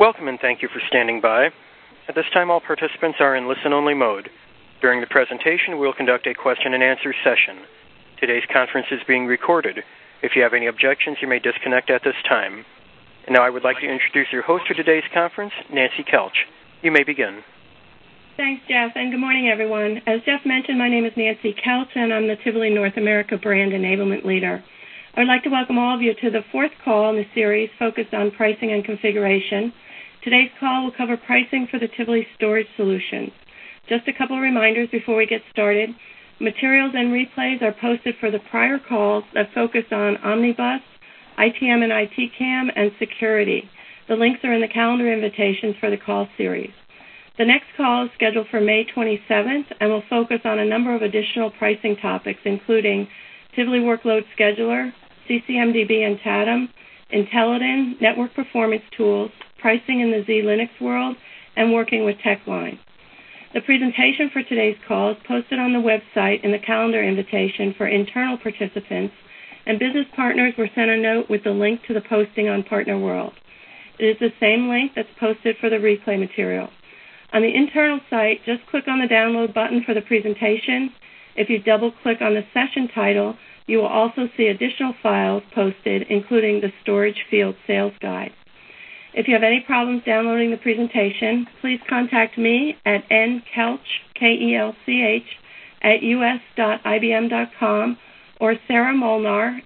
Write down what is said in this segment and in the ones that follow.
Welcome and thank you for standing by. At this time, all participants are in listen-only mode. During the presentation, we'll conduct a question-and-answer session. Today's conference is being recorded. If you have any objections, you may disconnect at this time. And now I would like to introduce your host for today's conference, Nancy Kelch. You may begin. Thanks, Jeff, and good morning, everyone. As Jeff mentioned, my name is Nancy Kelch, and I'm the Tivoli North America Brand Enablement Leader. I would like to welcome all of you to the fourth call in the series focused on pricing and configuration. Today's call will cover pricing for the Tivoli Storage Solutions. Just a couple of reminders before we get started. Materials and replays are posted for the prior calls that focus on Omnibus, ITM and ITCAM, and security. The links are in the calendar invitations for the call series. The next call is scheduled for May 27th and will focus on a number of additional pricing topics, including Tivoli Workload Scheduler, CCMDB and TADM, Intellidan, Network Performance Tools, pricing in the Z-Linux world, and working with TechLine. The presentation for today's call is posted on the website in the calendar invitation for internal participants, and business partners were sent a note with the link to the posting on Partner World. It is the same link that's posted for the replay material. On the internal site, just click on the download button for the presentation. If you double-click on the session title, you will also see additional files posted, including the Storage Field Sales Guide. If you have any problems downloading the presentation, please contact me at nkelch, K-E-L-C-H, at us.ibm.com or Sarah Molnar,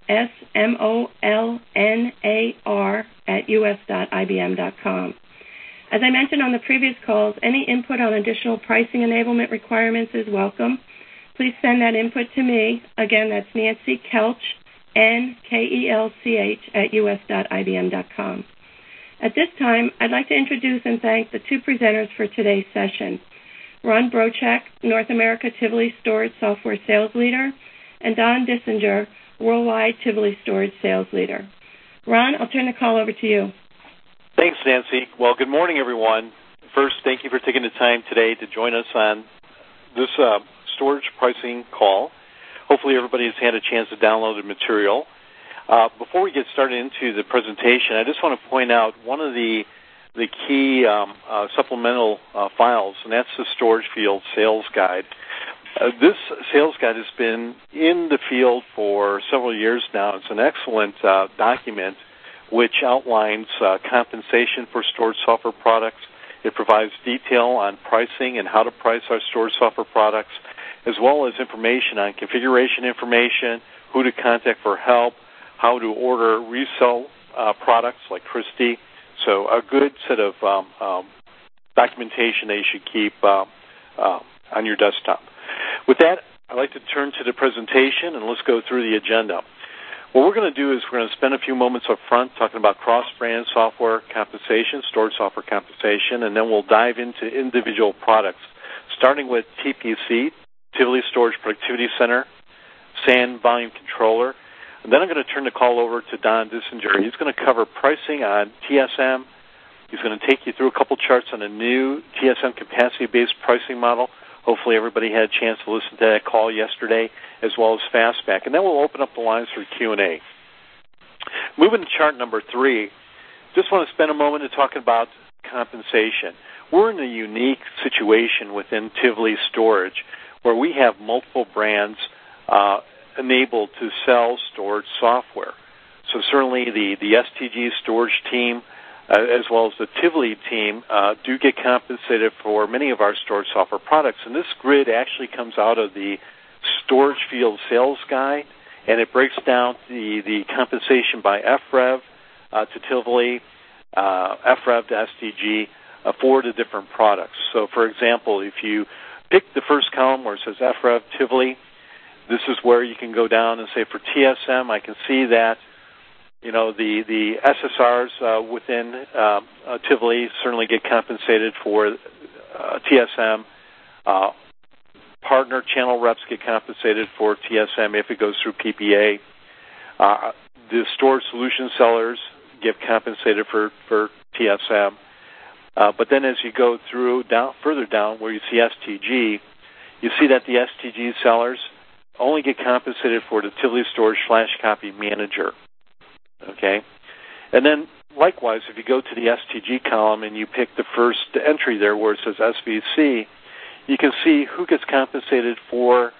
S-M-O-L-N-A-R, at us.ibm.com. As I mentioned on the previous calls, any input on additional pricing enablement requirements is welcome. Please send that input to me. Again, that's Nancy Kelch, N-K-E-L-C-H, at us.ibm.com. At this time, I'd like to introduce and thank the two presenters for today's session, Ron Brochek, North America Tivoli Storage Software Sales Leader, and Don Dissinger, Worldwide Tivoli Storage Sales Leader. Ron, I'll turn the call over to you. Thanks, Nancy. Well, good morning, everyone. First, thank you for taking the time today to join us on this storage pricing call. Hopefully everybody has had a chance to download the material. Before we get started into the presentation, I just want to point out one of the key supplemental files, and that's the Storage Field Sales Guide. This sales guide has been in the field for several years now. It's an excellent document which outlines compensation for storage software products. It provides detail on pricing and how to price our storage software products, as well as information on configuration information, who to contact for help, how to order resell products like Christie. So a good set of documentation that you should keep on your desktop. With that, I'd like to turn to the presentation, and let's go through the agenda. What we're going to do is we're going to spend a few moments up front talking about cross-brand software compensation, storage software compensation, and then we'll dive into individual products, starting with TPC, Tivoli Storage Productivity Center, SAN Volume Controller. And then I'm going to turn the call over to Don Dissinger. He's going to cover pricing on TSM. He's going to take you through a couple charts on a new TSM capacity-based pricing model. Hopefully everybody had a chance to listen to that call yesterday, as well as Fastback. And then we'll open up the lines for Q&A. Moving to chart number 3, just want to spend a moment to talk about compensation. We're in a unique situation within Tivoli Storage where we have multiple brands enabled to sell storage software. So certainly the STG storage team, as well as the Tivoli team, do get compensated for many of our storage software products. And this grid actually comes out of the Storage Field Sales Guide, and it breaks down the compensation by FREV to Tivoli, FREV to STG for the different products. So, for example, if you pick the first column where it says FREV Tivoli, this is where you can go down and say for TSM, I can see that, you know, the SSRs within Tivoli certainly get compensated for TSM. Partner channel reps get compensated for TSM if it goes through PPA. The storage solution sellers get compensated for TSM. But then as you go through further down where you see STG, you see that the STG sellers only get compensated for the Tivoli Storage Flash Copy Manager. Okay? And then likewise, if you go to the STG column and you pick the first entry there where it says SVC, you can see who gets compensated for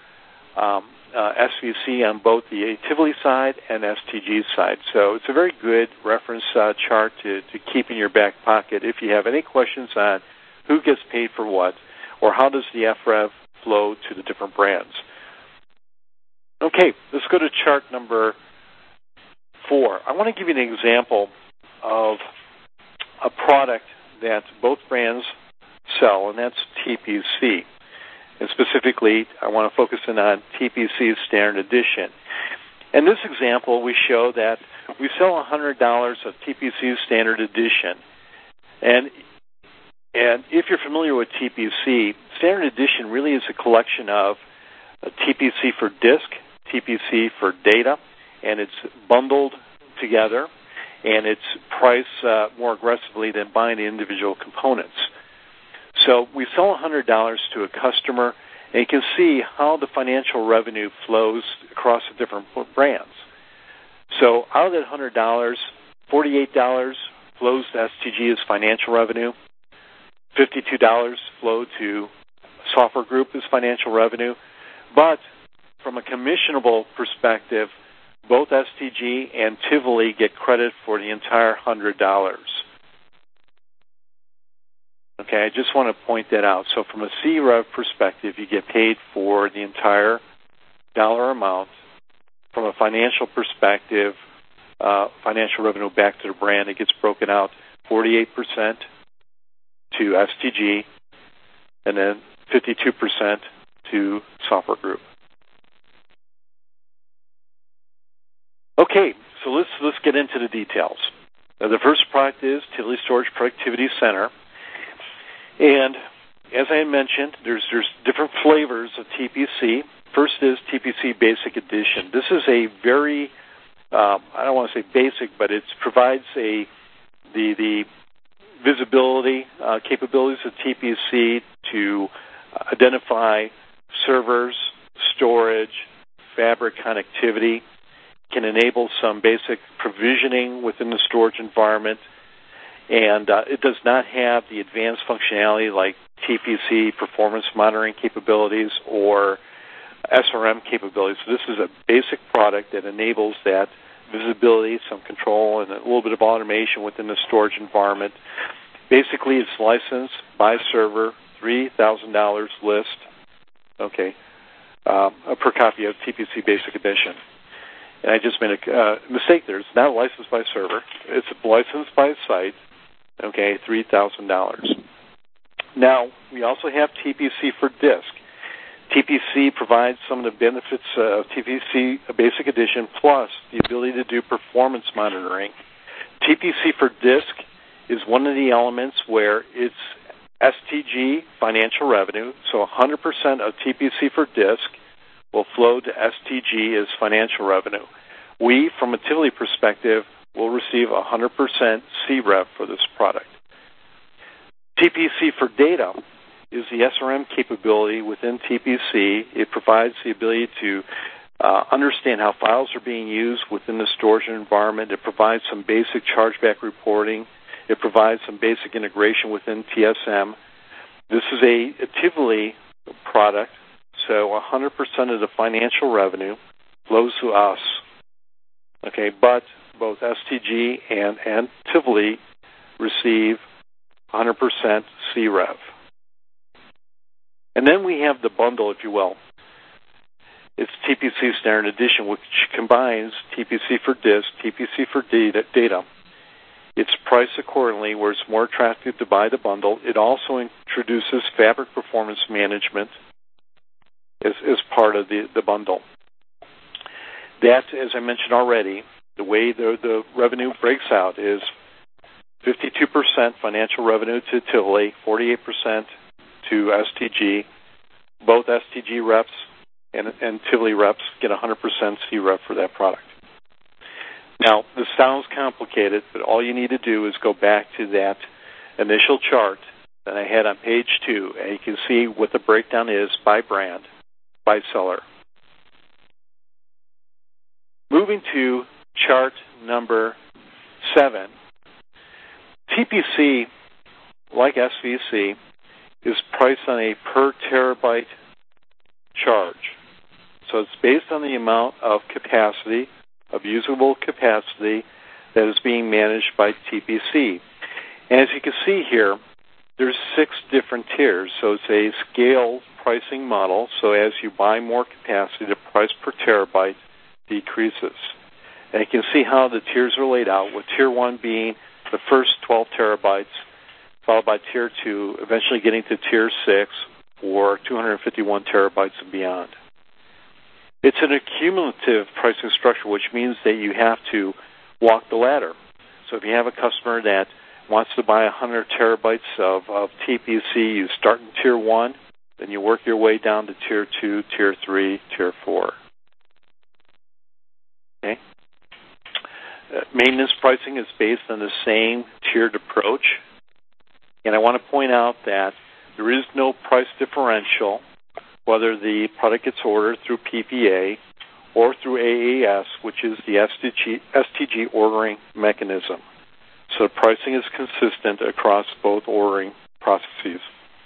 SVC on both the Tivoli side and STG side. So it's a very good reference chart to keep in your back pocket if you have any questions on who gets paid for what or how does the FREV flow to the different brands. Okay, let's go to chart number 4. I want to give you an example of a product that both brands sell, and that's TPC. And specifically, I want to focus in on TPC Standard Edition. In this example, we show that we sell $100 of TPC Standard Edition. And if you're familiar with TPC, Standard Edition really is a collection of TPC for disk, TPC for data, and it's bundled together, and it's priced more aggressively than buying the individual components. So we sell $100 to a customer, and you can see how the financial revenue flows across the different brands. So out of that $100, $48 flows to STG as financial revenue, $52 flow to Software Group as financial revenue, but from a commissionable perspective, both STG and Tivoli get credit for the entire $100. Okay, I just want to point that out. So from a CREV perspective, you get paid for the entire dollar amount. From a financial perspective, financial revenue back to the brand, it gets broken out 48% to STG and then 52% to Software Group. Okay, so let's get into the details. Now, the first product is Tivoli Storage Productivity Center. And as I mentioned, there's different flavors of TPC. First is TPC Basic Edition. This is a very, I don't want to say basic, but it provides the visibility capabilities of TPC to identify servers, storage, fabric connectivity, can enable some basic provisioning within the storage environment, and it does not have the advanced functionality like TPC performance monitoring capabilities or SRM capabilities. So this is a basic product that enables that visibility, some control, and a little bit of automation within the storage environment. Basically, it's licensed by server, $3,000 list, okay, per copy of TPC Basic Edition. And I just made a mistake there. It's not licensed by server. It's licensed by site, okay, $3,000. Now, we also have TPC for disk. TPC provides some of the benefits of TPC Basic Edition plus the ability to do performance monitoring. TPC for disk is one of the elements where it's STG financial revenue, so 100% of TPC for disk will flow to STG as financial revenue. We, from a Tivoli perspective, will receive 100% CREV for this product. TPC for data is the SRM capability within TPC. It provides the ability to understand how files are being used within the storage environment. It provides some basic chargeback reporting. It provides some basic integration within TSM. This is a Tivoli product, so 100% of the financial revenue flows to us. Okay, but both STG and Tivoli receive 100% CREV. And then we have the bundle, if you will. It's TPC Standard Edition, which combines TPC for disk, TPC for data. It's priced accordingly where it's more attractive to buy the bundle. It also introduces fabric performance management as part of the bundle. That, as I mentioned already, the way the revenue breaks out is 52% financial revenue to Tivoli, 48% to STG. Both STG reps and Tivoli reps get 100% CREV for that product. Now, this sounds complicated, but all you need to do is go back to that initial chart that I had on page 2, and you can see what the breakdown is by brand, by seller. Moving to chart number 7, TPC, like SVC, is priced on a per terabyte charge. So it's based on the amount of capacity, of usable capacity, that is being managed by TPC. And as you can see here, there's 6 different tiers. So it's a scale pricing model. So as you buy more capacity, the price per terabyte decreases. And you can see how the tiers are laid out, with Tier 1 being the first 12 terabytes, followed by Tier 2, eventually getting to Tier 6, or 251 terabytes and beyond. It's an accumulative pricing structure, which means that you have to walk the ladder. So if you have a customer that wants to buy 100 terabytes of TPC, you start in Tier 1, then you work your way down to Tier 2, Tier 3, Tier 4. Okay? Maintenance pricing is based on the same tiered approach. And I want to point out that there is no price differential whether the product gets ordered through PPA or through AAS, which is the STG ordering mechanism. So the pricing is consistent across both ordering processes.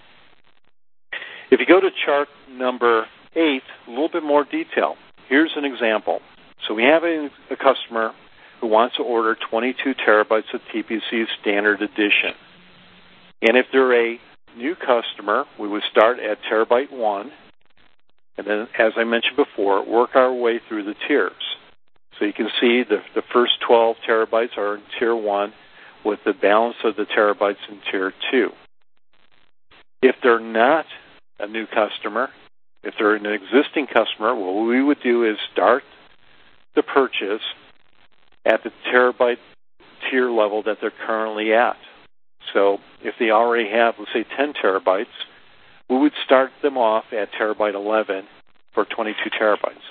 If you go to chart number 8, a little bit more detail. Here's an example. So we have a customer who wants to order 22 terabytes of TPC Standard Edition. And if they're a new customer, we would start at terabyte 1, and then, as I mentioned before, work our way through the tiers. So you can see the first 12 terabytes are in Tier 1, with the balance of the terabytes in Tier 2. If they're not a new customer, if they're an existing customer, what we would do is start the purchase at the terabyte tier level that they're currently at. So if they already have, let's say, 10 terabytes, we would start them off at terabyte 11 for 22 terabytes.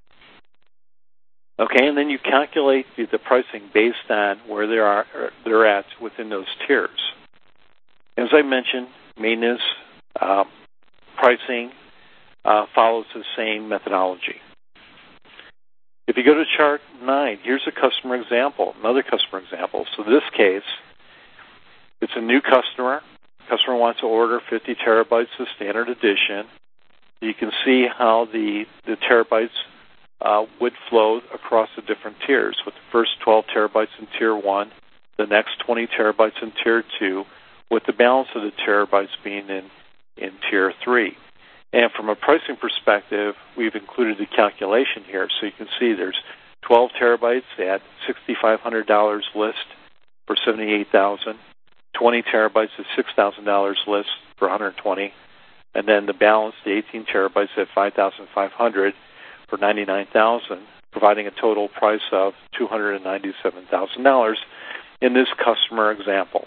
Okay, and then you calculate the pricing based on where they're at within those tiers. As I mentioned, maintenance pricing follows the same methodology. If you go to chart 9, here's a customer example, another customer example. So in this case, it's a new customer. Customer wants to order 50 terabytes of Standard Edition. You can see how the terabytes would flow across the different tiers, with the first 12 terabytes in Tier 1, the next 20 terabytes in Tier 2, with the balance of the terabytes being in Tier 3. And from a pricing perspective, we've included the calculation here. So you can see there's 12 terabytes at $6,500 list for $78,000, 20 terabytes at $6,000 list for $120,000, and then the balance, the 18 terabytes at $5,500 for $99,000, providing a total price of $297,000 in this customer example.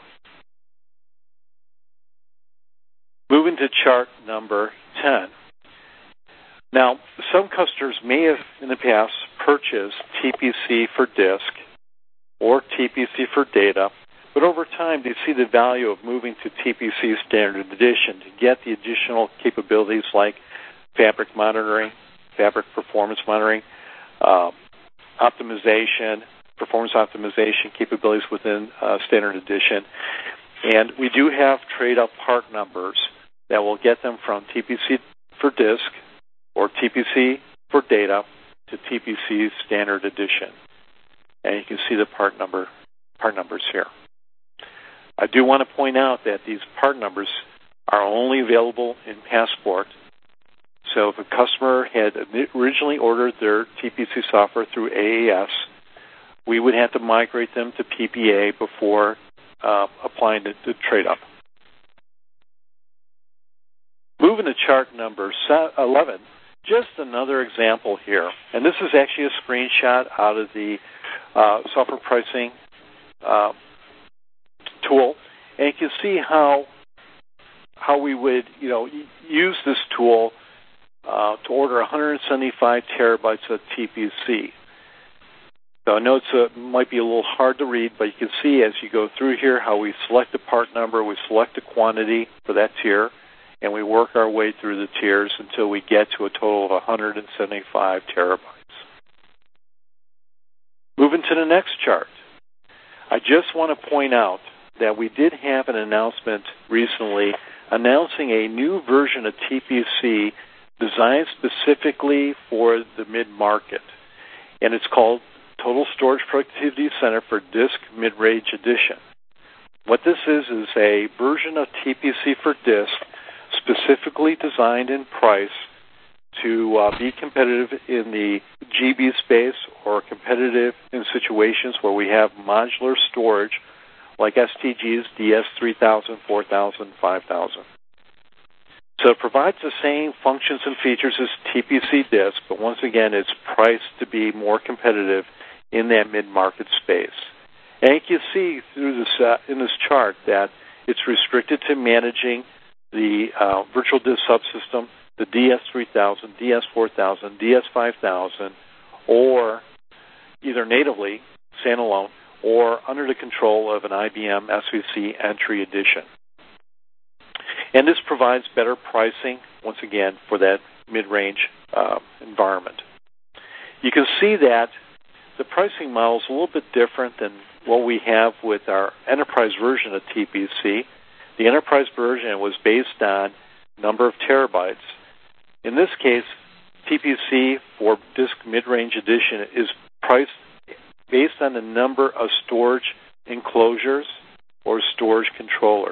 Moving to chart number 10. Now, some customers may have in the past purchased TPC for disk or TPC for data, but over time they see the value of moving to TPC Standard Edition to get the additional capabilities like fabric monitoring, fabric performance monitoring, optimization, performance optimization capabilities within Standard Edition. And we do have trade-up part numbers that will get them from TPC for disk or TPC for data to TPC Standard Edition. And you can see the part numbers here. I do want to point out that these part numbers are only available in Passport. So if a customer had originally ordered their TPC software through AAS, we would have to migrate them to PPA before applying the trade-up. Moving to chart number 11, just another example here. And this is actually a screenshot out of the software pricing tool. And you can see how we would use this tool to order 175 terabytes of TPC. So I know it might be a little hard to read, but you can see as you go through here how we select a part number, we select a quantity for that tier, and we work our way through the tiers until we get to a total of 175 terabytes. Moving to the next chart, I just want to point out that we did have an announcement recently announcing a new version of TPC designed specifically for the mid-market. And it's called Total Storage Productivity Center for Disk Mid-Range Edition. What this is a version of TPC for disk specifically designed and priced to be competitive in the GB space or competitive in situations where we have modular storage like STG's DS3000, 4000, 5000. So it provides the same functions and features as TPC disk, but once again, it's priced to be more competitive in that mid-market space. And you can see through this in this chart that it's restricted to managing the virtual disk subsystem, the DS3000, DS4000, DS5000, or either natively, standalone, or under the control of an IBM SVC Entry Edition. And this provides better pricing, once again, for that mid-range environment. You can see that the pricing model is a little bit different than what we have with our enterprise version of TPC. The enterprise version was based on number of terabytes. In this case, TPC for Disk Mid-Range Edition is priced based on the number of storage enclosures or storage controllers.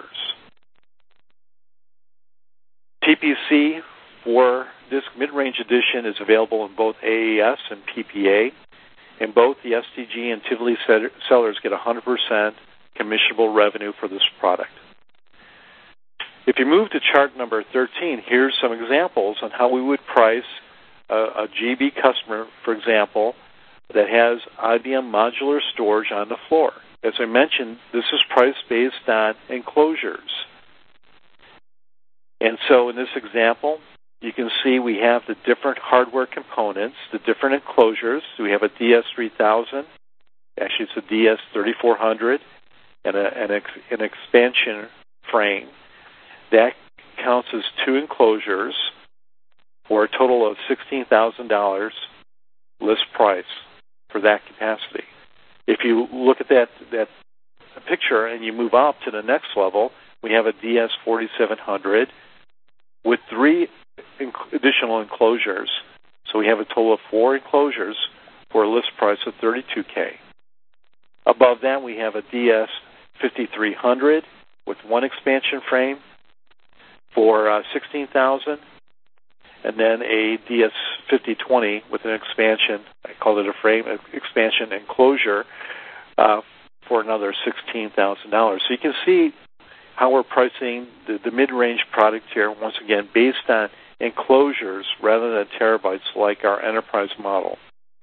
TPC for Disk Mid-Range Edition is available in both AES and PPA, and both the STG and Tivoli sellers get 100% commissionable revenue for this product. If you move to chart number 13, here's some examples on how we would price a GB customer, for example, that has IBM modular storage on the floor. As I mentioned, this is priced based on enclosures. And so in this example, you can see we have the different hardware components, the different enclosures. So we have a DS3000, actually it's a DS3400, and an expansion frame. That counts as two enclosures for a total of $16,000 list price for that capacity. If you look at that picture and you move up to the next level, we have a DS4700 with three additional enclosures. So we have a total of four enclosures for a list price of $32K. Above that, we have a DS5300 with one expansion frame for $16,000, and then a DS5020 with an expansion, I call it a frame, expansion enclosure for another $16,000. So you can see how we're pricing the mid-range product here, once again, based on enclosures rather than terabytes like our enterprise model.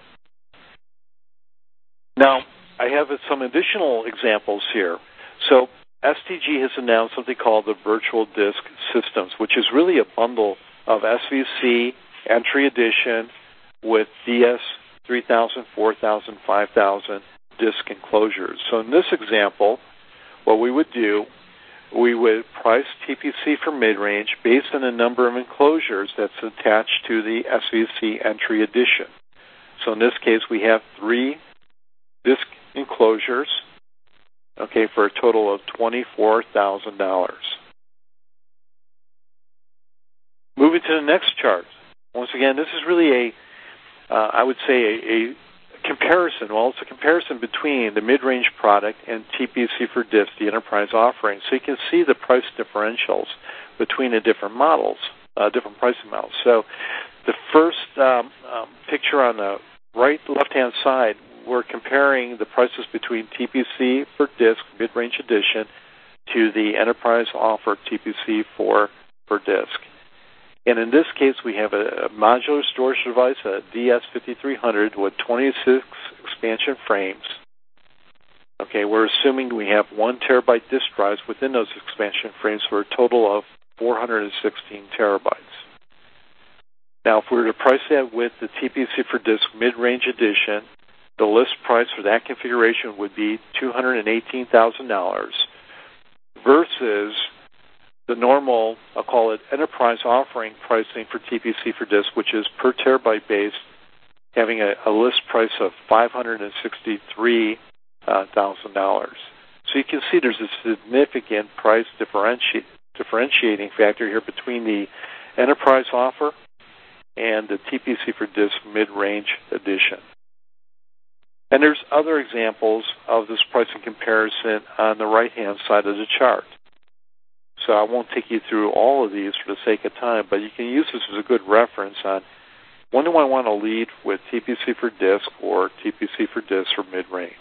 Now, I have some additional examples here. So STG has announced something called the Virtual Disk Systems, which is really a bundle of SVC Entry Edition with DS3000, 4000, 5000 disk enclosures. So in this example, what we would do, we would price TPC for mid-range based on the number of enclosures that's attached to the SVC Entry Edition. So in this case, we have three disk enclosures, okay, for a total of $24,000. Moving to the next chart. Once again, this is really I would say a comparison. Well, it's a comparison between the mid-range product and TPC for disk, the enterprise offering. So you can see the price differentials between the different models, different pricing models. So the first picture on the left-hand side, we're comparing the prices between TPC for disk, mid-range edition, to the enterprise offer TPC for disk. And in this case, we have a modular storage device, a DS5300 with 26 expansion frames. Okay, we're assuming we have 1 terabyte disk drives within those expansion frames for a total of 416 terabytes. Now, if we were to price that with the TPC for disk mid-range edition, the list price for that configuration would be $218,000 versus the normal, I'll call it enterprise offering pricing for TPC for disk, which is per terabyte based, having a list price of $563,000. So So you can see there's a significant price differentiating factor here between the enterprise offer and the TPC for Disk mid-range edition. And there's other examples of this pricing comparison on the right-hand side of the chart. So I won't take you through all of these for the sake of time, but you can use this as a good reference on when do I want to lead with TPC for Disk or TPC for Disk for mid-range.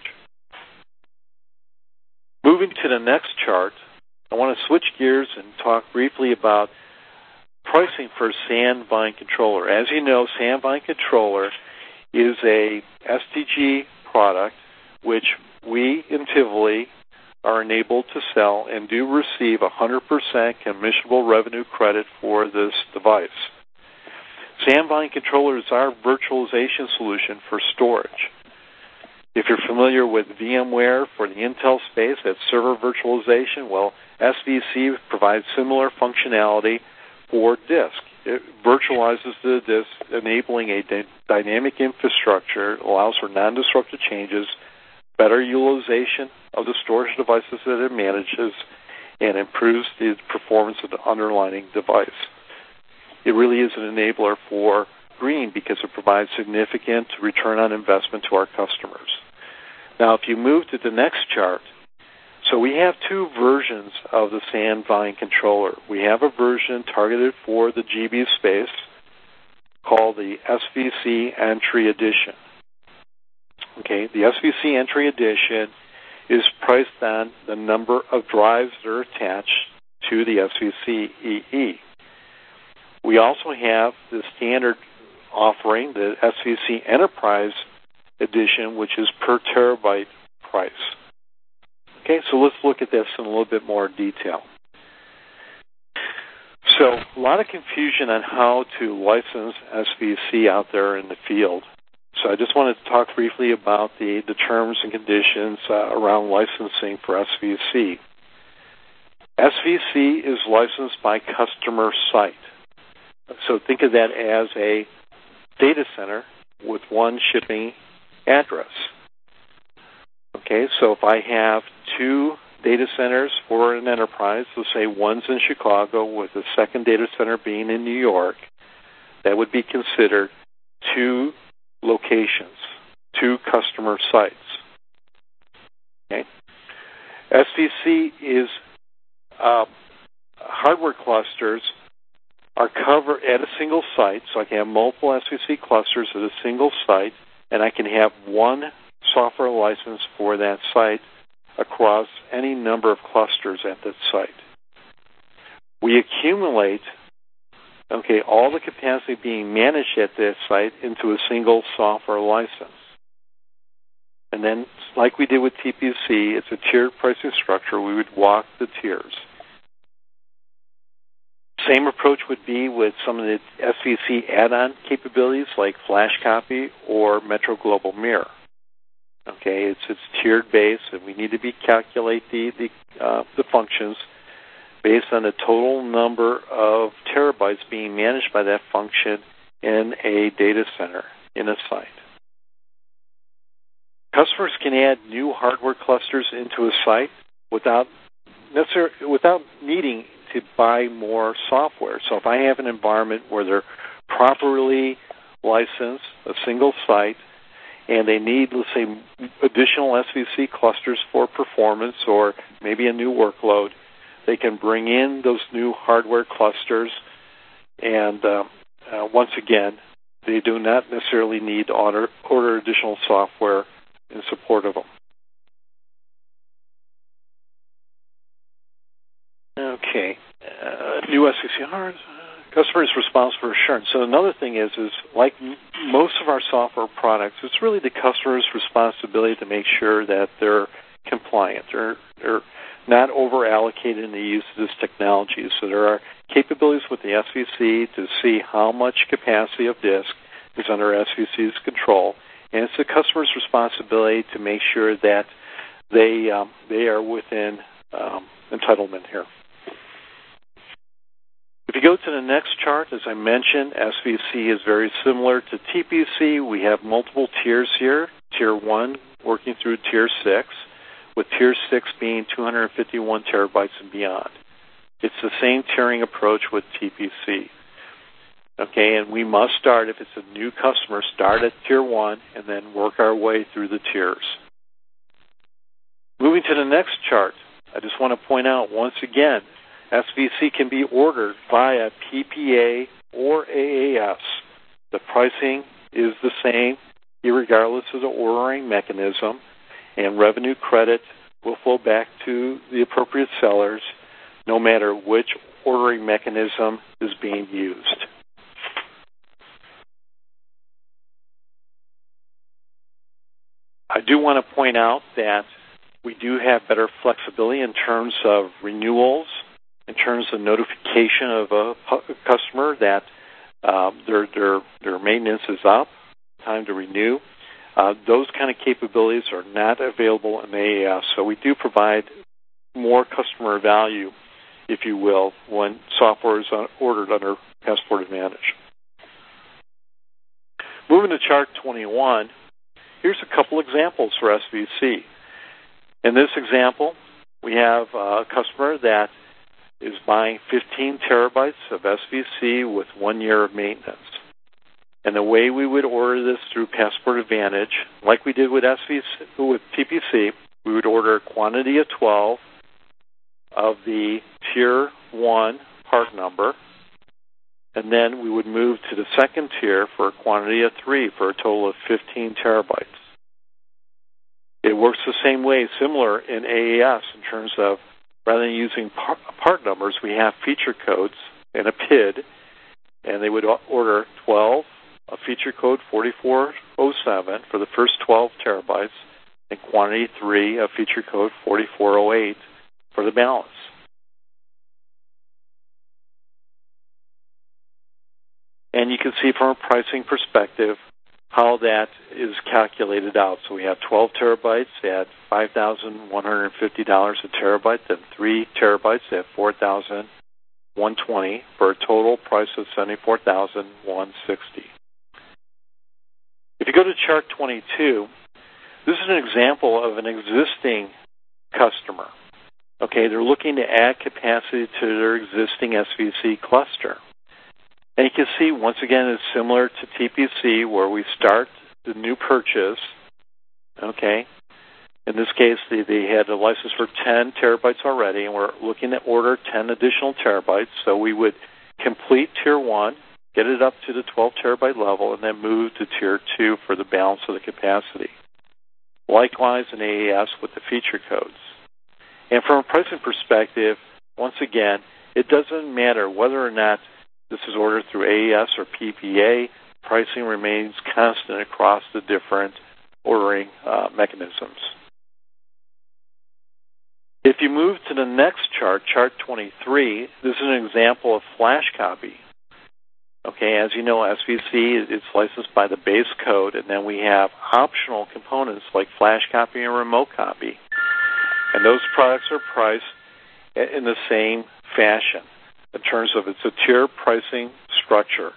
Moving to the next chart, I want to switch gears and talk briefly about pricing for Sandvine Controller. As you know, Sandvine Controller is a STG product which we in Tivoli are enabled to sell and do receive 100% commissionable revenue credit for this device. Sandvine Controller is our virtualization solution for storage. If you're familiar with VMware for the Intel space, that's server virtualization, well, SVC provides similar functionality for disk. It virtualizes the disk, enabling a dynamic infrastructure, allows for non-destructive changes, better utilization of the storage devices that it manages, and improves the performance of the underlying device. It really is an enabler for Green because it provides significant return on investment to our customers. Now, if you move to the next chart, so we have two versions of the Sandvine controller. We have a version targeted for the GB space called the SVC Entry Edition. Okay, the SVC Entry Edition is priced on the number of drives that are attached to the SVC EE. We also have the standard offering, the SVC Enterprise Edition, which is per terabyte price. Okay, so let's look at this in a little bit more detail. So a lot of confusion on how to license SVC out there in the field. So I just wanted to talk briefly about the terms and conditions around licensing for SVC. SVC is licensed by customer site. So think of that as a data center with one shipping address. Okay, so if I have two data centers for an enterprise, let's say one's in Chicago with the second data center being in New York, that would be considered two locations, two customer sites. Okay, SVC is hardware clusters are covered at a single site, so I can have multiple SVC clusters at a single site, and I can have one software license for that site across any number of clusters at that site. We accumulate, all the capacity being managed at that site into a single software license. And then, like we did with TPC, it's a tiered pricing structure. We would walk the tiers. Same approach would be with some of the SVC add-on capabilities like FlashCopy or Metro Global Mirror. Okay, it's tiered based, and we need to calculate the functions based on the total number of terabytes being managed by that function in a data center in a site. Customers can add new hardware clusters into a site without needing to buy more software. So if I have an environment where they're properly licensed, a single site, and they need, let's say, additional SVC clusters for performance or maybe a new workload, they can bring in those new hardware clusters, and once again, they do not necessarily need to order additional software in support of them. Okay, new SVC hardware. Customer is responsible for assurance. So another thing is like most of our software products, it's really the customer's responsibility to make sure that they're compliant. They're not over-allocated in the use of this technology. So there are capabilities with the SVC to see how much capacity of disk is under SVC's control. And it's the customer's responsibility to make sure that they are within entitlement here. If you go to the next chart, as I mentioned, SVC is very similar to TPC. We have multiple tiers here, Tier 1 working through Tier 6. with Tier 6 being 251 terabytes and beyond. It's the same tiering approach with TPC. Okay, and we must start, if it's a new customer, start at Tier 1 and then work our way through the tiers. Moving to the next chart, I just want to point out once again, SVC can be ordered via PPA or AAS. The pricing is the same, regardless of the ordering mechanism, and revenue credit will flow back to the appropriate sellers, no matter which ordering mechanism is being used. I do want to point out that we do have better flexibility in terms of renewals, in terms of notification of a customer that their maintenance is up, time to renew. Those kind of capabilities are not available in AAS, so we do provide more customer value, if you will, when software is ordered under Passport Advantage. Moving to chart 21, here's a couple examples for SVC. In this example, we have a customer that is buying 15 terabytes of SVC with 1 year of maintenance. And the way we would order this through Passport Advantage, like we did with TPC, we would order a quantity of 12 of the Tier 1 part number, and then we would move to the second tier for a quantity of 3 for a total of 15 terabytes. It works the same way, similar in AAS, in terms of rather than using part numbers, we have feature codes and a PID, and they would order 12 of feature code 4407 for the first 12 terabytes, and quantity 3 of feature code 4408 for the balance. And you can see from a pricing perspective how that is calculated out. So we have 12 terabytes at $5,150 a terabyte, then 3 terabytes at $4,120 for a total price of $74,160. If you go to chart 22, this is an example of an existing customer. Okay, they're looking to add capacity to their existing SVC cluster. And you can see, once again, it's similar to TPC, where we start the new purchase. Okay, in this case, they had a license for 10 terabytes already, and we're looking to order 10 additional terabytes. So we would complete Tier 1, get it up to the 12 terabyte level, and then move to Tier 2 for the balance of the capacity. Likewise in AAS with the feature codes. And from a pricing perspective, once again, it doesn't matter whether or not this is ordered through AAS or PPA, pricing remains constant across the different ordering mechanisms. If you move to the next chart, chart 23, this is an example of flash copy. Okay, as you know, SVC is licensed by the base code, and then we have optional components like flash copy and remote copy. And those products are priced in the same fashion in terms of it's a tier pricing structure.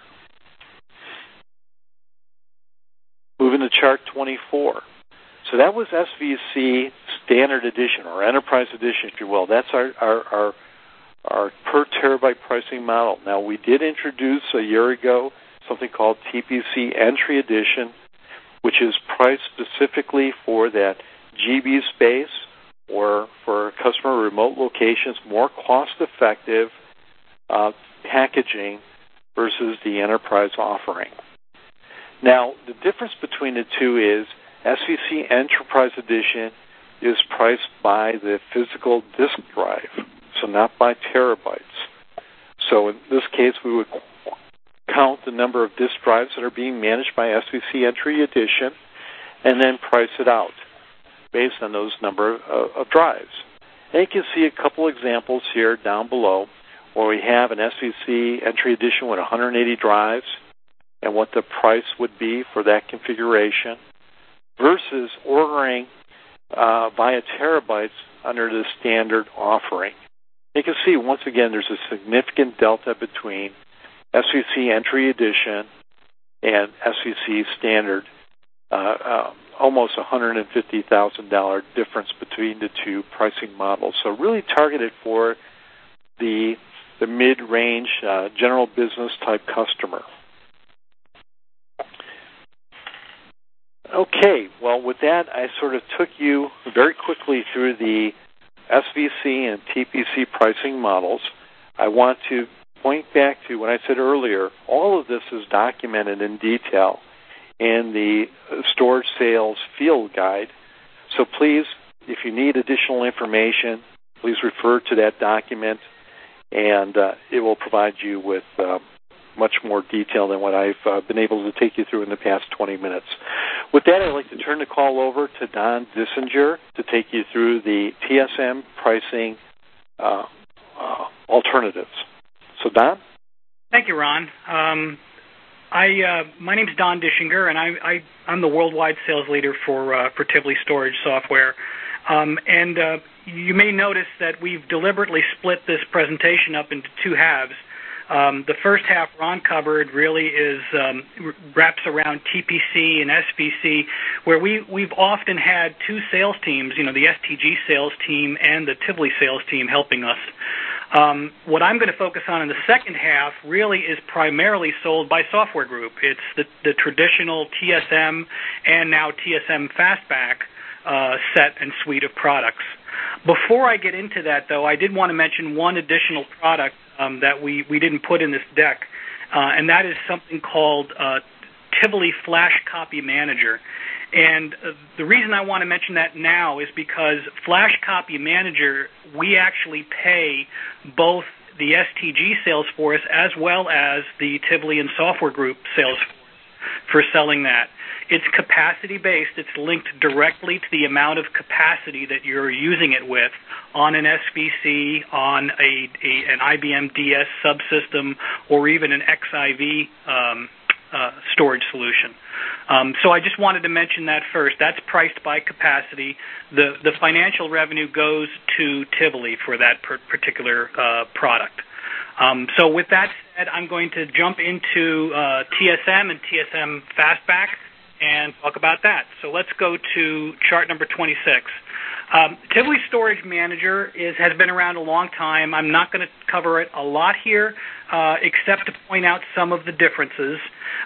Moving to chart 24. So that was SVC Standard Edition, or Enterprise Edition, if you will. That's our per terabyte pricing model. Now, we did introduce a year ago something called TPC Entry Edition, which is priced specifically for that GB space or for customer remote locations, more cost-effective packaging versus the enterprise offering. Now, the difference between the two is SVC Enterprise Edition is priced by the physical disk drive, so not by terabytes. So in this case, we would count the number of disk drives that are being managed by SVC Entry Edition and then price it out based on those number of drives. And you can see a couple examples here down below where we have an SVC Entry Edition with 180 drives and what the price would be for that configuration versus ordering via terabytes under the standard offering. You can see, once again, there's a significant delta between SVC Entry Edition and SVC Standard almost $150,000 difference between the two pricing models. So really targeted for the mid-range general business type customer. Okay, well, with that, I sort of took you very quickly through the SVC and TPC pricing models. I want to point back to what I said earlier. All of this is documented in detail in the storage sales field guide. So please, if you need additional information, please refer to that document, and it will provide you with much more detail than what I've been able to take you through in the past 20 minutes. With that, I'd like to turn the call over to Don Dissinger to take you through the TSM pricing alternatives. So, Don? Thank you, Ron. My name's Don Dissinger, and I'm the worldwide sales leader for Tivoli Storage Software. And you may notice that we've deliberately split this presentation up into two halves. The first half Ron covered really wraps around TPC and SVC, where we've often had two sales teams, the STG sales team and the Tivoli sales team helping us. What I'm going to focus on in the second half really is primarily sold by Software Group. It's the traditional TSM and now TSM Fastback set and suite of products. Before I get into that, though, I did want to mention one additional product that we didn't put in this deck, and that is something called Tivoli Flash Copy Manager. And the reason I want to mention that now is because Flash Copy Manager, we actually pay both the STG sales force as well as the Tivoli and Software Group sales force for selling that. It's capacity-based. It's linked directly to the amount of capacity that you're using it with on an SVC, on an IBM DS subsystem, or even an XIV storage solution. So I just wanted to mention that first. That's priced by capacity. The financial revenue goes to Tivoli for that particular product. So with that said, I'm going to jump into TSM and TSM Fastback and talk about that. So let's go to chart number 26. Tivoli Storage Manager has been around a long time. I'm not going to cover it a lot here, except to point out some of the differences.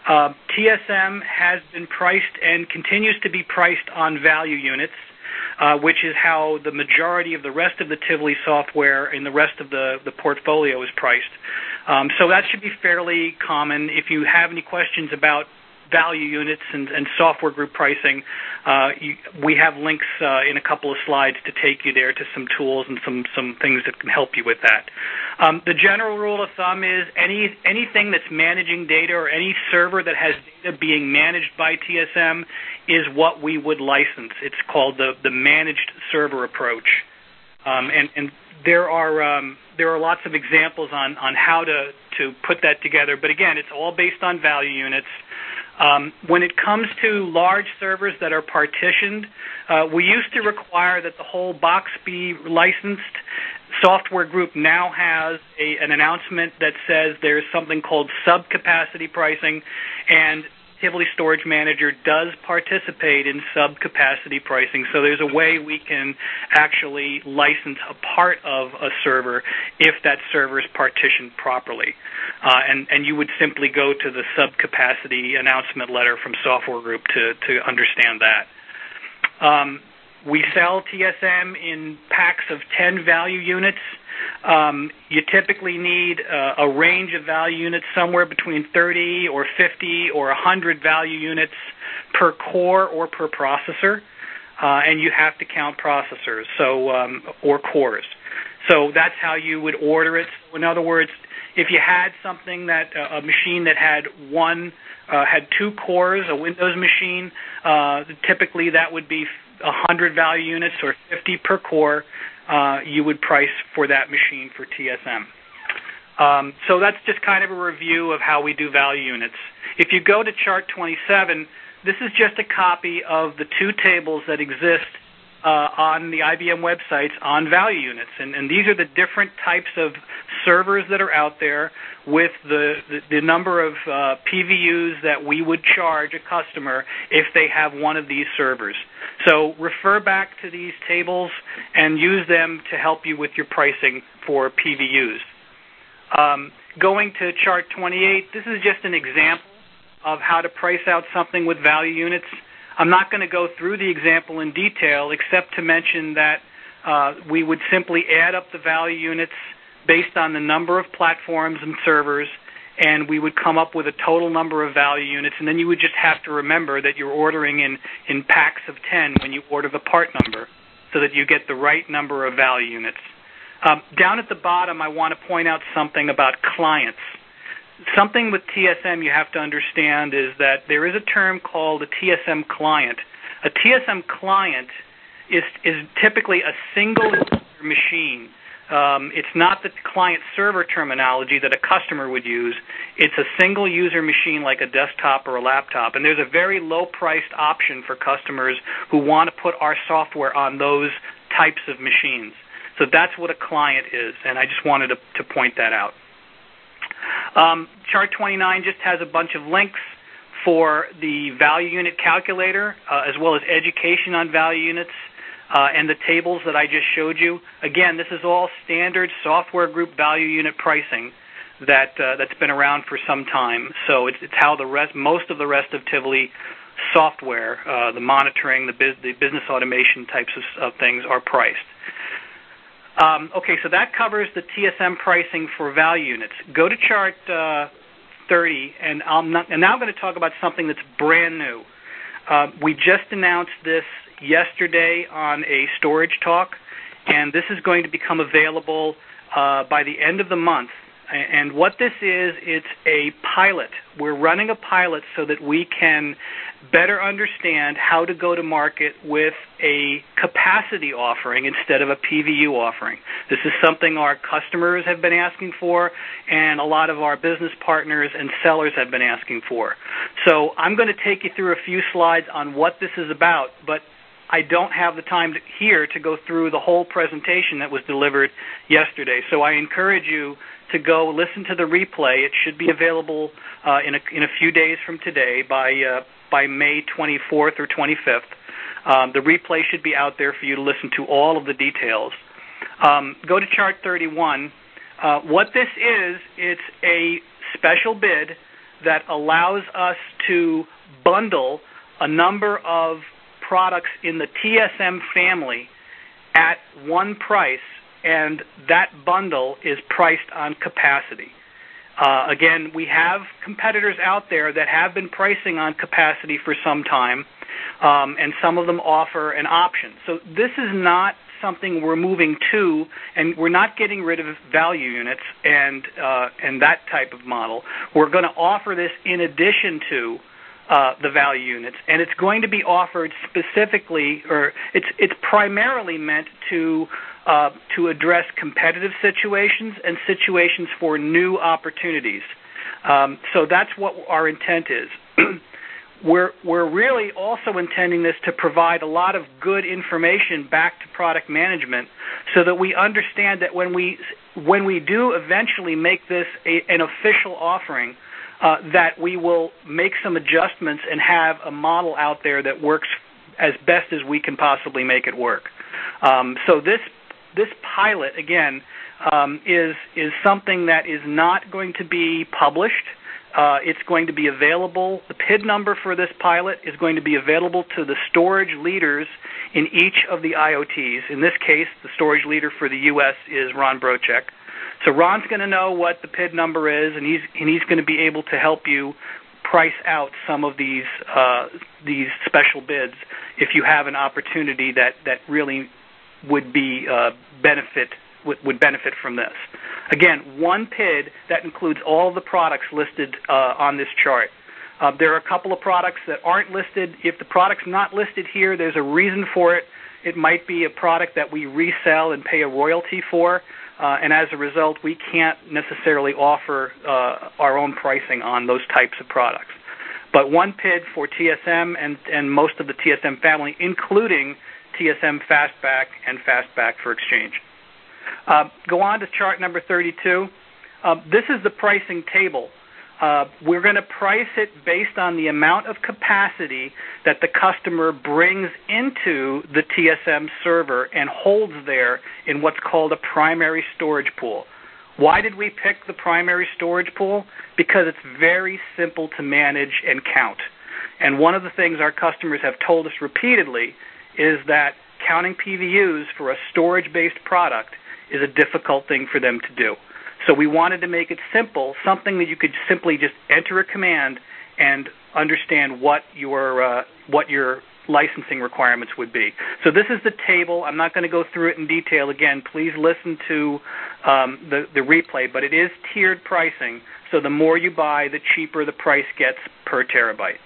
TSM has been priced and continues to be priced on value units, which is how the majority of the rest of the Tivoli software and the rest of the portfolio is priced. So that should be fairly common. If you have any questions about value units and Software Group pricing, we have links in a couple of slides to take you there to some tools and some things that can help you with that. The general rule of thumb is anything that's managing data or any server that has data being managed by TSM is what we would license. It's called the managed server approach. And there are lots of examples on how to put that together. But again, it's all based on value units. When it comes to large servers that are partitioned, we used to require that the whole box be licensed. Software Group now has an announcement that says there's something called sub-capacity pricing, and Tivoli Storage Manager does participate in sub-capacity pricing. So there's a way we can actually license a part of a server if that server is partitioned properly. And you would simply go to the sub-capacity announcement letter from Software Group to understand that. We sell TSM in packs of 10 value units. You typically need a range of value units somewhere between 30 or 50 or 100 value units per core or per processor, and you have to count processors or cores. So that's how you would order it. So in other words, if you had something a machine that had had two cores, a Windows machine, typically that would be 100 value units or 50 per core. You would price for that machine for TSM. So that's just kind of a review of how we do value units. If you go to chart 27, this is just a copy of the two tables that exist on the IBM websites on value units. And these are the different types of servers that are out there with the number of PVUs that we would charge a customer if they have one of these servers. So refer back to these tables and use them to help you with your pricing for PVUs. Going to chart 28, this is just an example of how to price out something with value units. I'm not going to go through the example in detail except to mention that we would simply add up the value units based on the number of platforms and servers, and we would come up with a total number of value units, and then you would just have to remember that you're ordering in packs of 10 when you order the part number so that you get the right number of value units. Down at the bottom, I want to point out something about clients. Something with TSM you have to understand is that there is a term called a TSM client. A TSM client is typically a single machine. It's not the client-server terminology that a customer would use. It's a single-user machine like a desktop or a laptop, and there's a very low-priced option for customers who want to put our software on those types of machines. So that's what a client is, and I just wanted to point that out. Chart 29 just has a bunch of links for the value unit calculator, as well as education on value units, and the tables that I just showed you. Again, this is all standard software group value unit pricing that's been around for some time. So it's how most of the rest of Tivoli software, the monitoring, the business automation types of things are priced. Okay, so that covers the TSM pricing for value units. Go to chart 30, and I'm now going to talk about something that's brand new. We just announced this yesterday on a storage talk, and this is going to become available by the end of the month. And what this is, it's a pilot. We're running a pilot so that we can better understand how to go to market with a capacity offering instead of a PVU offering. This is something our customers have been asking for, and a lot of our business partners and sellers have been asking for. So I'm going to take you through a few slides on what this is about, but I don't have the time here to go through the whole presentation that was delivered yesterday. So I encourage you to go listen to the replay. It should be available in a few days from today by May 24th or 25th. The replay should be out there for you to listen to all of the details. Go to chart 31. What this is, it's a special bid that allows us to bundle a number of products in the TSM family at one price, and that bundle is priced on capacity. Again, we have competitors out there that have been pricing on capacity for some time, and some of them offer an option. So this is not something we're moving to, and we're not getting rid of value units and that type of model. We're going to offer this in addition to the value units, and it's going to be offered specifically, or it's primarily meant to address competitive situations and situations for new opportunities. So that's what our intent is. We're really also intending this to provide a lot of good information back to product management so that we understand that when we do eventually make this an official offering, that we will make some adjustments and have a model out there that works as best as we can possibly make it work. So this pilot, again, is something that is not going to be published. It's going to be available. The PID number for this pilot is going to be available to the storage leaders in each of the IoTs. In this case, the storage leader for the U.S. is Ron Brochek. So Ron's going to know what the PID number is, and he's going to be able to help you price out some of these special bids if you have an opportunity that really would be would benefit from this. Again, one PID that includes all the products listed on this chart. There are a couple of products that aren't listed. If the product's not listed here, there's a reason for it. It might be a product that we resell and pay a royalty for, and as a result, we can't necessarily offer our own pricing on those types of products. But one PID for TSM and most of the TSM family, including TSM Fastback and Fastback for Exchange. Go on to chart number 32. This is the pricing table. We're going to price it based on the amount of capacity that the customer brings into the TSM server and holds there in what's called a primary storage pool. Why did we pick the primary storage pool? Because it's very simple to manage and count. And one of the things our customers have told us repeatedly is that counting PVUs for a storage-based product is a difficult thing for them to do. So we wanted to make it simple, something that you could simply just enter a command and understand what your licensing requirements would be. So this is the table. I'm not going to go through it in detail. Again, please listen to the replay, but it is tiered pricing. So the more you buy, the cheaper the price gets per terabyte.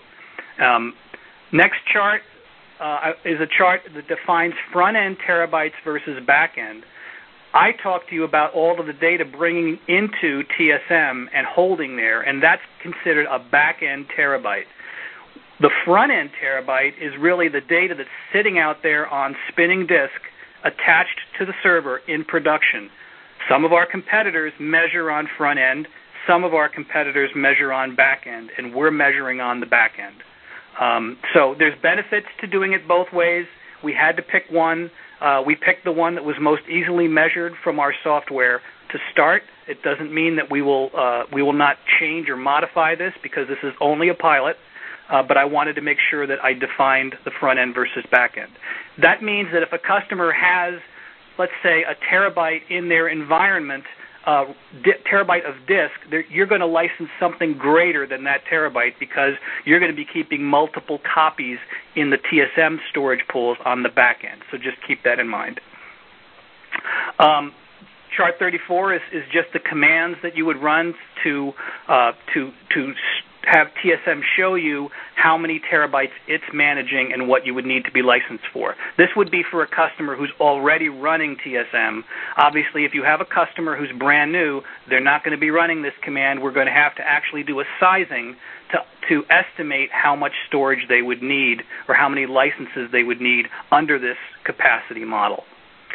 Next chart is a chart that defines front-end terabytes versus back-end. I talked to you about all of the data bringing into TSM and holding there, and that's considered a back-end terabyte. The front-end terabyte is really the data that's sitting out there on spinning disk attached to the server in production. Some of our competitors measure on front-end. Some of our competitors measure on back-end, and we're measuring on the back-end. So there's benefits to doing it both ways. We had to pick one. We picked the one that was most easily measured from our software to start. It doesn't mean that we will not change or modify this because this is only a pilot, but I wanted to make sure that I defined the front end versus back end. That means that if a customer has, let's say, a terabyte in their environment, terabyte of disk, you're going to license something greater than that terabyte because you're going to be keeping multiple copies in the TSM storage pools on the back end. So just keep that in mind. Chart 34 is just the commands that you would run to have TSM show you how many terabytes it's managing and what you would need to be licensed for. This would be for a customer who's already running TSM. Obviously, if you have a customer who's brand new, they're not going to be running this command. We're going to have to actually do a sizing to estimate how much storage they would need or how many licenses they would need under this capacity model.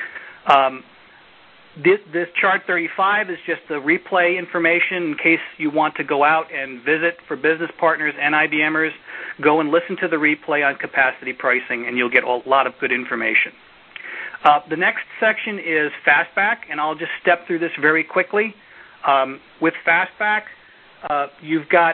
This chart 35 is just the replay information in case you want to go out and visit for business partners and IBMers. Go and listen to the replay on capacity pricing, and you'll get a lot of good information. The next section is Fastback, and I'll just step through this very quickly. With Fastback, you've got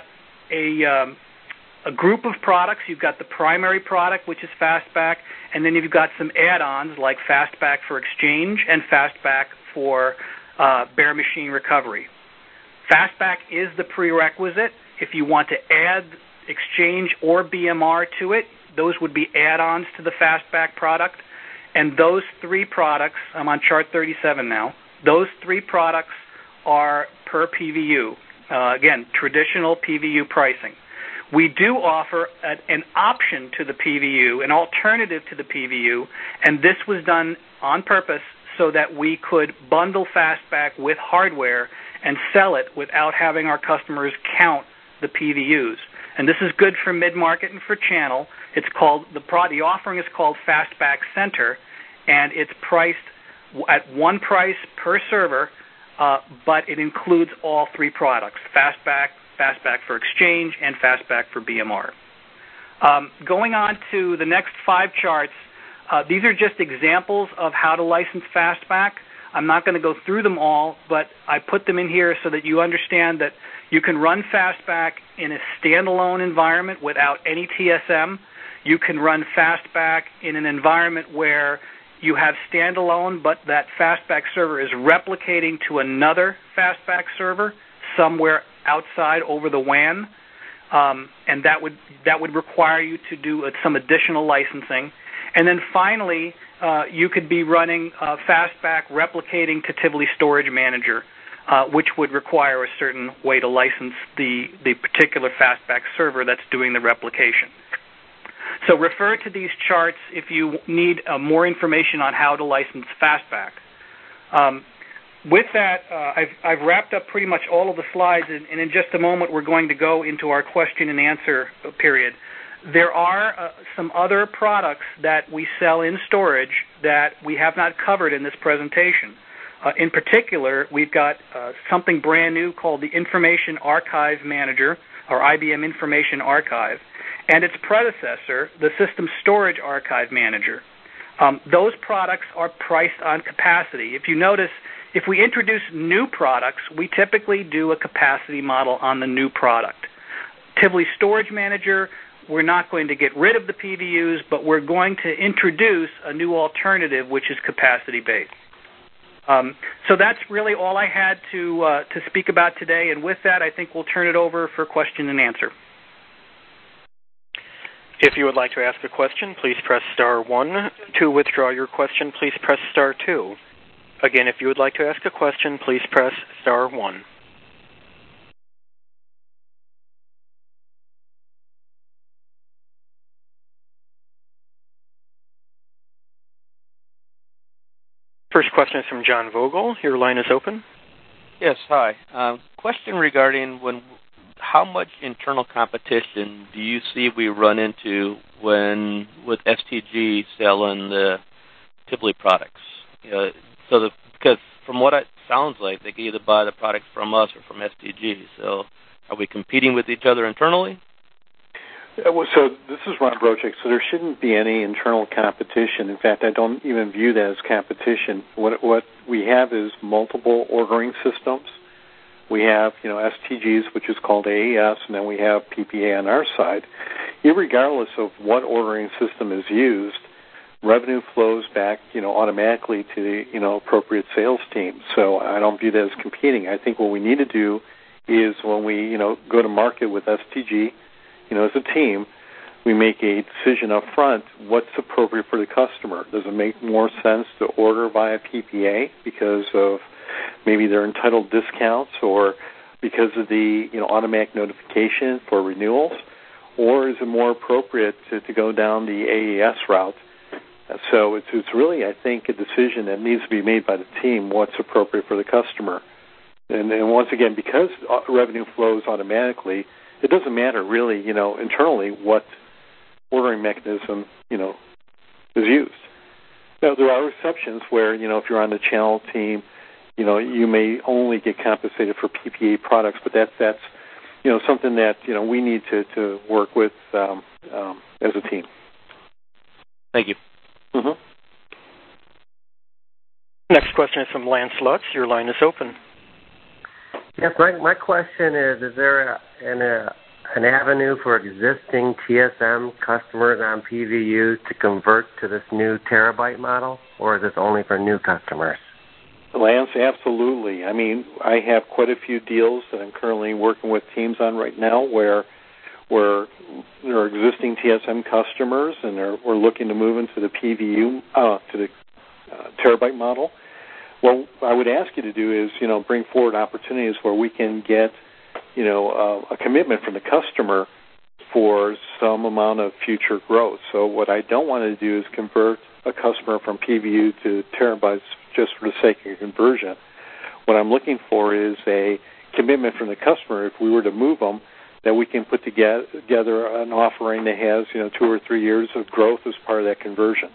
a group of products. You've got the primary product, which is Fastback, and then you've got some add-ons like Fastback for Exchange and Fastback for bare machine recovery. Fastback is the prerequisite. If you want to add Exchange or BMR to it, those would be add-ons to the Fastback product. And those three products, I'm on chart 37 now, those three products are per PVU. Again, traditional PVU pricing. We do offer an option to the PVU, an alternative to the PVU, and this was done on purpose so that we could bundle Fastback with hardware and sell it without having our customers count the PVUs. And this is good for mid-market and for channel. It's called the offering is called Fastback Center, and it's priced at one price per server, but it includes all three products: Fastback, Fastback for Exchange, and Fastback for BMR. Going on to the next 5 charts, these are just examples of how to license Fastback. I'm not going to go through them all, but I put them in here so that you understand that you can run Fastback in a standalone environment without any TSM. You can run Fastback in an environment where you have standalone, but that Fastback server is replicating to another Fastback server somewhere outside over the WAN, and that would require you to do some additional licensing. And then finally, you could be running Fastback replicating to Tivoli Storage Manager, which would require a certain way to license the particular Fastback server that's doing the replication. So refer to these charts if you need more information on how to license Fastback. With that, I've wrapped up pretty much all of the slides, and in just a moment we're going to go into our question and answer period. There are some other products that we sell in storage that we have not covered in this presentation. In particular, we've got something brand new called the Information Archive Manager, or IBM Information Archive, and its predecessor, the System Storage Archive Manager. Those products are priced on capacity. If you notice, if we introduce new products, we typically do a capacity model on the new product. Tivoli Storage Manager, we're not going to get rid of the PVUs, but we're going to introduce a new alternative, which is capacity-based. So that's really all I had to speak about today, and with that, I think we'll turn it over for question and answer. If you would like to ask a question, please press star 1. To withdraw your question, please press star 2. Again, if you would like to ask a question, please press star 1. First question is from John Vogel. Your line is open. Yes, hi. Question regarding how much internal competition do you see we run into with STG selling the Tivoli products? Because from what it sounds like, they can either buy the products from us or from STG. So are we competing with each other internally? So this is Ron Brochek. So there shouldn't be any internal competition. In fact, I don't even view that as competition. What we have is multiple ordering systems. We have, STGs, which is called AES, and then we have PPA on our side. Irregardless of what ordering system is used, revenue flows back, automatically to the, appropriate sales team. So I don't view that as competing. I think what we need to do is when we, go to market with STG, as a team, we make a decision up front what's appropriate for the customer. Does it make more sense to order via PPA because of maybe they're entitled discounts or because of the automatic notification for renewals? Or is it more appropriate to go down the AES route? So it's really, I think, a decision that needs to be made by the team, what's appropriate for the customer. And once again, because revenue flows automatically, it doesn't matter really, internally what ordering mechanism, is used. Now, there are exceptions where, if you're on the channel team, you may only get compensated for PPA products, but that's something that, we need to work with as a team. Thank you. Mm-hmm. Next question is from Lance Lutz. Your line is open. Yes, my question is there an avenue for existing TSM customers on PVUs to convert to this new terabyte model, or is this only for new customers? Lance, absolutely. I mean, I have quite a few deals that I'm currently working with teams on right now where there are existing TSM customers and we're looking to move into the PVU, to the terabyte model. What I would ask you to do is, bring forward opportunities where we can get, a commitment from the customer for some amount of future growth. So what I don't want to do is convert a customer from PVU to terabytes just for the sake of conversion. What I'm looking for is a commitment from the customer, if we were to move them, that we can put together an offering that has, 2 or 3 years of growth as part of that conversion.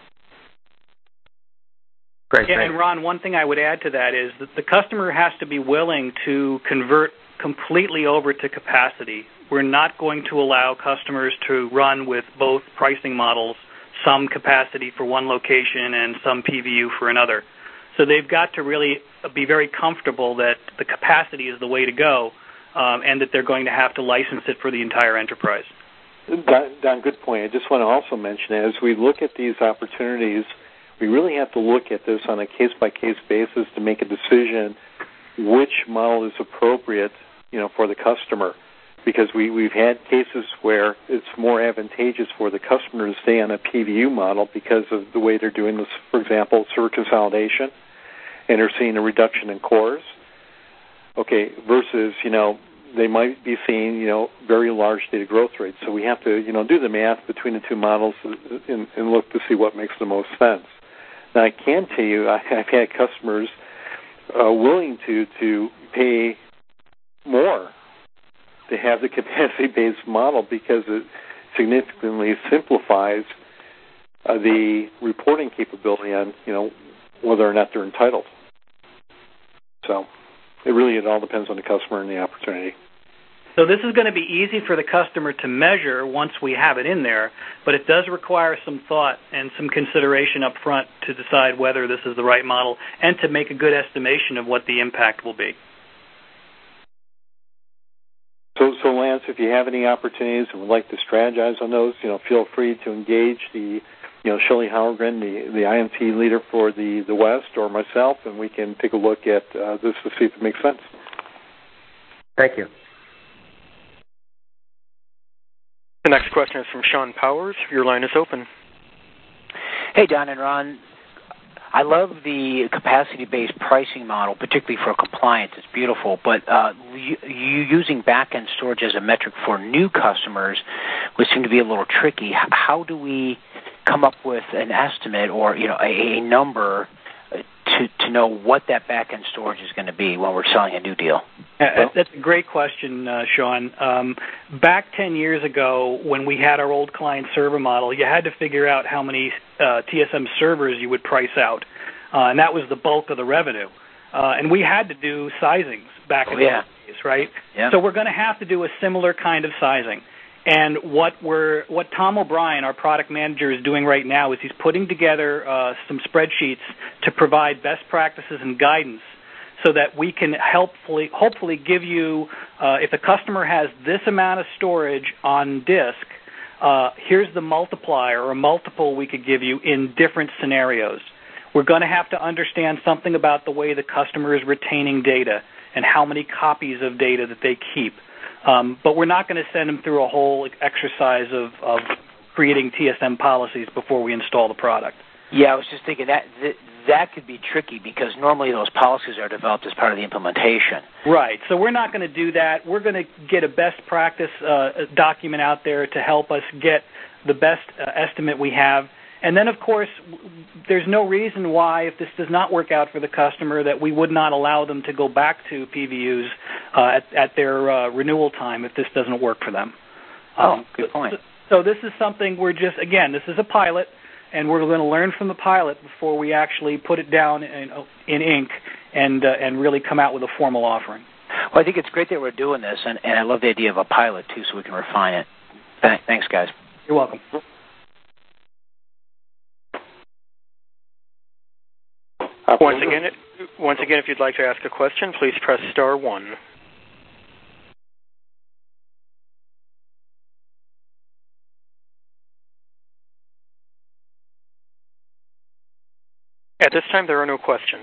Great. Yeah, and Ron, one thing I would add to that is that the customer has to be willing to convert completely over to capacity. We're not going to allow customers to run with both pricing models, some capacity for one location and some PVU for another. So they've got to really be very comfortable that the capacity is the way to go, and that they're going to have to license it for the entire enterprise. Don, good point. I just want to also mention, as we look at these opportunities, we really have to look at this on a case-by-case basis to make a decision which model is appropriate, for the customer. Because we've had cases where it's more advantageous for the customer to stay on a PVU model because of the way they're doing this, for example, server consolidation, and they're seeing a reduction in cores. Okay, versus, they might be seeing, very large data growth rates. So we have to, do the math between the two models and look to see what makes the most sense. Now, I can tell you, I've had customers willing to pay more to have the capacity-based model because it significantly simplifies the reporting capability on, whether or not they're entitled. So it all depends on the customer and the opportunity. So this is going to be easy for the customer to measure once we have it in there, but it does require some thought and some consideration up front to decide whether this is the right model and to make a good estimation of what the impact will be. So Lance, if you have any opportunities and would like to strategize on those, feel free to engage the Shelley Howergren, the IMT leader for the West, or myself, and we can take a look at this to see if it makes sense. Thank you. The next question is from Sean Powers. Your line is open. Hey, Don and Ron. I love the capacity-based pricing model, particularly for compliance. It's beautiful. But you using back-end storage as a metric for new customers would seem to be a little tricky. How do we come up with an estimate or a number to know what that back-end storage is going to be when we're selling a new deal? That's a great question, Sean. Back 10 years ago, when we had our old client-server model, you had to figure out how many TSM servers you would price out, and that was the bulk of the revenue. And we had to do sizings back in those days, right? Yeah. So we're going to have to do a similar kind of sizing. And what Tom O'Brien, our product manager, is doing right now is he's putting together some spreadsheets to provide best practices and guidance so that we can hopefully give you, if the customer has this amount of storage on disk, here's the multiplier or multiple we could give you in different scenarios. We're going to have to understand something about the way the customer is retaining data and how many copies of data that they keep. But we're not going to send them through a whole exercise of creating TSM policies before we install the product. Yeah, I was just thinking that could be tricky because normally those policies are developed as part of the implementation. Right. So we're not going to do that. We're going to get a best practice document out there to help us get the best estimate we have. And then, of course, there's no reason why, if this does not work out for the customer, that we would not allow them to go back to PVUs at their renewal time if this doesn't work for them. Good point. So this is something this is a pilot, and we're going to learn from the pilot before we actually put it down in ink and really come out with a formal offering. Well, I think it's great that we're doing this, and I love the idea of a pilot, too, so we can refine it. Thanks, guys. You're welcome. Once again, if you'd like to ask a question, please press star 1. At this time, there are no questions.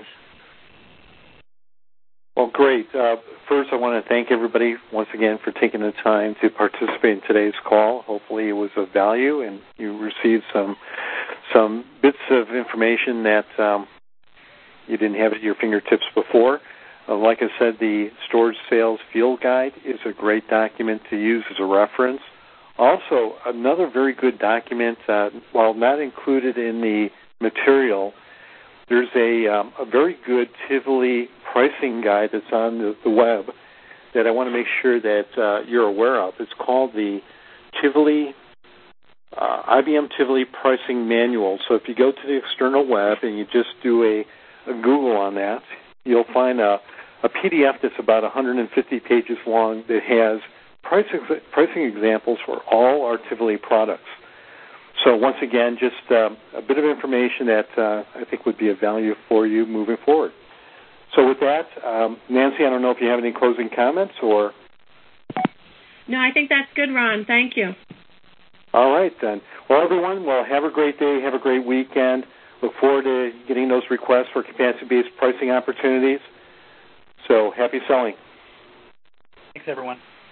Well, great. First, I want to thank everybody once again for taking the time to participate in today's call. Hopefully it was of value and you received some bits of information that you didn't have at your fingertips before. Like I said, the Storage Sales Field Guide is a great document to use as a reference. Also, another very good document, while not included in the material, there's a very good Tivoli pricing guide that's on the web that I want to make sure that you're aware of. It's called the Tivoli, IBM Tivoli Pricing Manual. So if you go to the external web and you just do a Google on that, you'll find a PDF that's about 150 pages long that has pricing examples for all our Tivoli products. So once again, just a bit of information that I think would be of value for you moving forward. So with that, Nancy, I don't know if you have any closing comments or... No, I think that's good, Ron. Thank you. All right, then. Well, everyone, have a great day. Have a great weekend. Look forward to getting those requests for capacity-based pricing opportunities. So happy selling. Thanks, everyone.